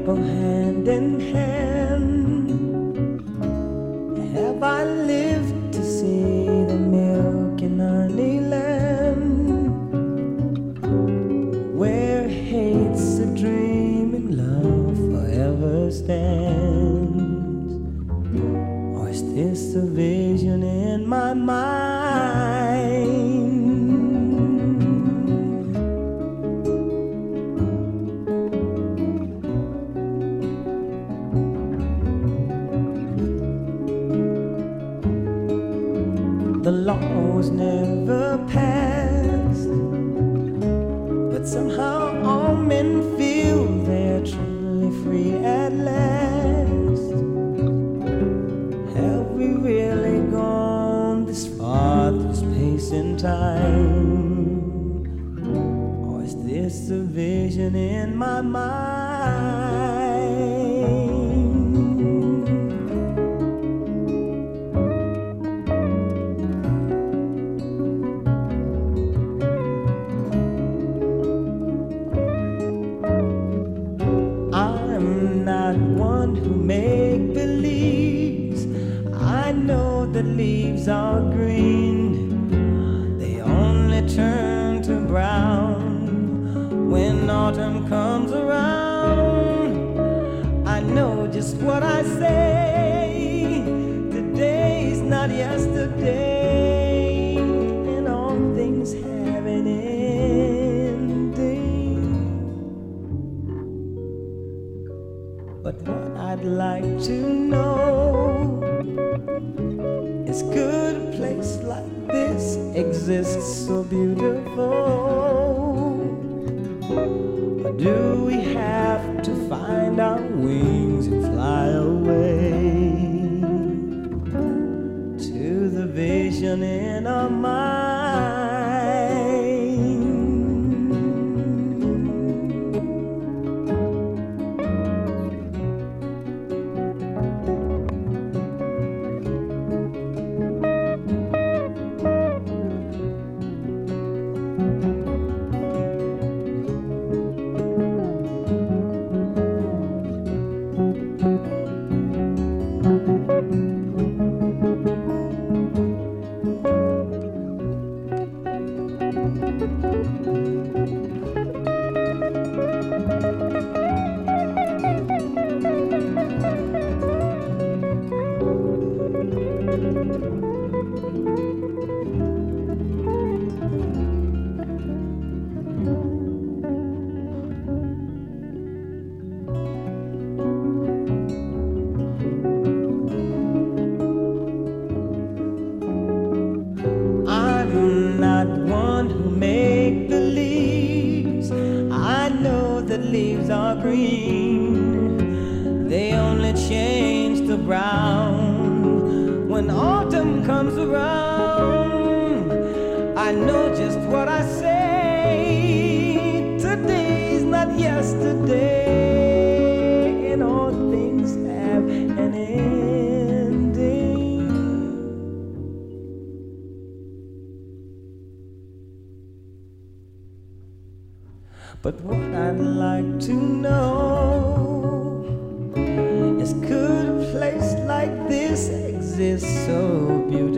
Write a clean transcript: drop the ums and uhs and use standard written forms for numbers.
go hand in hand. Have I lived to see the milk and honey land, where hate's a dream and love forever stands? Or is this a vision in my mind? The law was never passed, but somehow all men feel they're truly free at last. Have we really gone this far through space and time? Or is this a vision in my mind? Make believes. I know the leaves are green, they only turn to brown when autumn comes around. I know just what I say, today's not yesterday, and all things have an ending. But what I'd like to know is, could a place like this exist so beautiful? Or do we have to find our wings and fly away to the vision in our mind? Leaves are green, they only change to brown when autumn comes around. I know just what I say, today's not yesterday, and all things have an ending. But what I'd like to know is, could a place like this exist so beautiful?